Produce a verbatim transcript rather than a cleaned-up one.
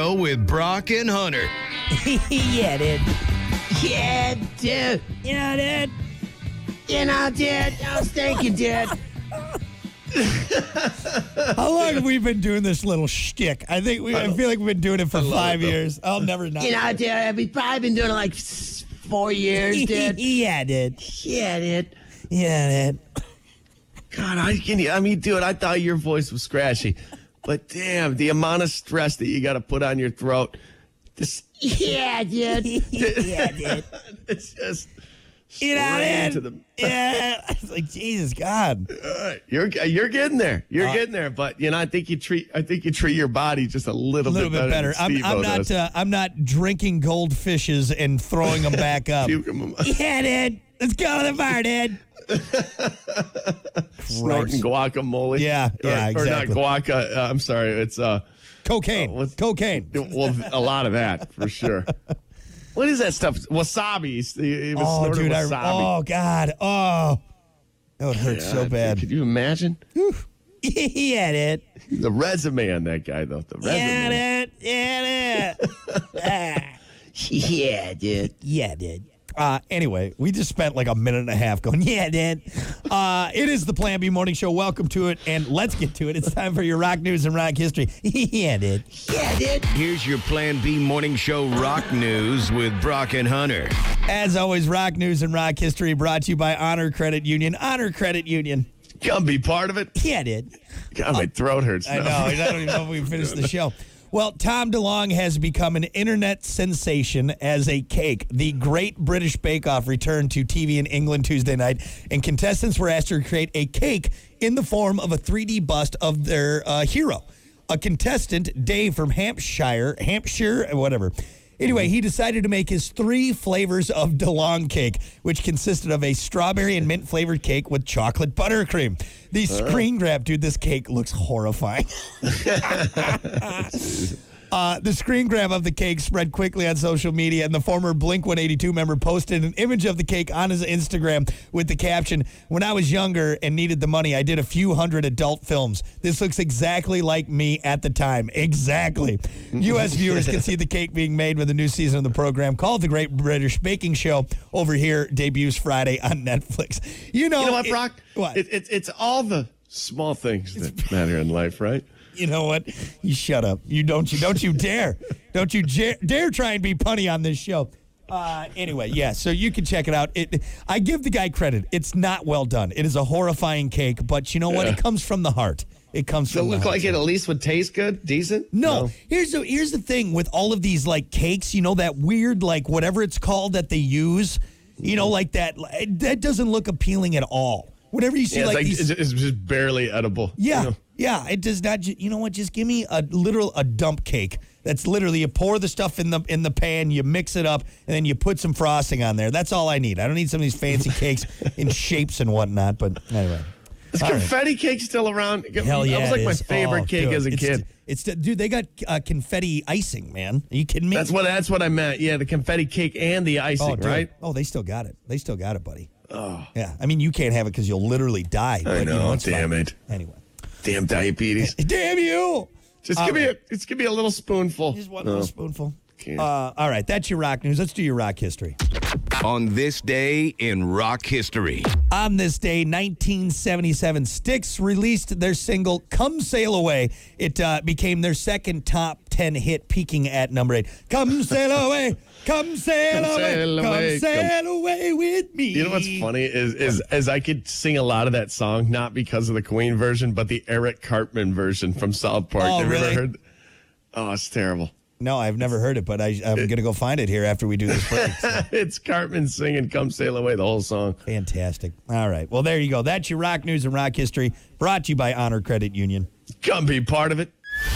Show with Brock and Hunter. Yeah, dude. Yeah, dude. You know, dude. You know, dude. I was thinking, dude. How long have we been doing this little shtick? I think we. I feel like we've been doing it for five it, years. I'll never not. You know, dude. We've probably been doing it like s- four years, dude. Yeah, dude. Yeah, dude. Yeah, dude. God, I can. I mean, dude, I thought your voice was scratchy, but damn, the amount of stress that you got to put on your throat. This, Yeah, dude. Yeah, dude. it's just. You know, straight dude. into the- Yeah. It's like Jesus God. Uh, you're you're getting there. You're Uh, getting there. But you know, I think you treat I think you treat your body just a little, A little bit better. than I'm, Steve-O I'm not. does. Uh, I'm not drinking goldfishes and throwing them back up. Puking them up. Yeah, dude. Let's go to the bar, dude. Snorting guacamole. Yeah, yeah, or, exactly. Or not guaca. Uh, I'm sorry. It's uh, Cocaine. Uh, what's- Cocaine. well, a lot of that for sure. What is that stuff? Wasabi. He, he was Oh, snorting dude. I, wasabi. oh, God. Oh. That would hurt so God, bad. Could you imagine Yeah, dude. the resume on that guy though? The resume. Yeah, dude. Yeah, dude. Ah. Yeah, dude. Yeah, dude. Uh, anyway, we just spent like a minute and a half going, yeah, dude. Uh, it is the Plan B Morning Show. Welcome to it, and let's get to it. It's time for your rock news and rock history. Yeah, dude. Yeah, dude. Here's your Plan B Morning Show rock news with Brock and Hunter. As always, rock news and rock history brought to you by Honor Credit Union. Honor Credit Union. Come be part of it. Yeah, dude. God, my throat hurts. I now. know. I don't even know if we finished the show. Well, Tom DeLonge has become an internet sensation as a cake. The Great British Bake Off returned to T V in England Tuesday night, and contestants were asked to create a cake in the form of a three D bust of their uh, hero. A contestant, Dave from Hampshire, Hampshire, whatever. Anyway, he decided to make his three flavors of DeLonge cake, which consisted of a strawberry and mint flavored cake with chocolate buttercream. The screen grab, dude, this cake looks horrifying. Uh, the screen grab of the cake spread quickly on social media, and the former Blink one eighty-two member posted an image of the cake on his Instagram with the caption, "When I was younger and needed the money, I did a few hundred adult films. This looks exactly like me at the time." Exactly. U S viewers can see the cake being made with a new season of the program called The Great British Baking Show. Over here, debuts Friday on Netflix. You know, You know what, it- Brock? what? It, it, it's all the small things that matter in life, right? You know what? You shut up. You don't you don't you dare. Don't you dare, dare try and be punny on this show. Uh, anyway, yeah, so you can check it out. It, I give the guy credit. It's not well done. It is a horrifying cake, but you know what? Yeah. It comes from the heart. It comes Does it from the look heart. like it at least would taste good? Decent? No, here's the here's the thing with all of these like cakes, you know, that weird like whatever it's called that they use, you know, like that that doesn't look appealing at all. Whenever you see Yeah, it's, like, like, these it's just barely edible. Yeah, You know? yeah. It does not. ju- You know what? Just give me a literal a dump cake. That's literally you pour the stuff in the in the pan, you mix it up, and then you put some frosting on there. That's all I need. I don't need some of these fancy cakes in shapes and whatnot. But anyway, Is all right. confetti cake still around? Hell yeah, That was like it my is. favorite Oh, cake dude, as a it's, kid. It's dude. They got uh, confetti icing, man. Are you kidding me? That's what that's what I meant. Yeah, the confetti cake and the icing, oh, dude. right? Oh, they still got it. They still got it, buddy. Oh, yeah. I mean, you can't have it because you'll literally die. But, you know, know, it's damn fine. it. Anyway, Damn diabetes. damn you. Just All give me right. a just give me a little spoonful. Just one No. little spoonful. Can't. Uh, all right, that's your rock news. Let's do your rock history. On this day in rock history. On this day, nineteen seventy-seven, Styx released their single "Come Sail Away." It uh, became their second top ten hit, peaking at number eight. Come sail away, come sail Come away, sail come away, sail away with me. You know what's funny is is as I could sing a lot of that song, not because of the Queen version, but the Eric Cartman version from South Park. Oh, Have you really? ever heard? Oh, it's terrible. No, I've never heard it, but I, I'm going to go find it here after we do this break. So. It's Cartman singing "Come Sail Away" the whole song. Fantastic. All right. Well, there you go. That's your rock news and rock history brought to you by Honor Credit Union. Come be part of it.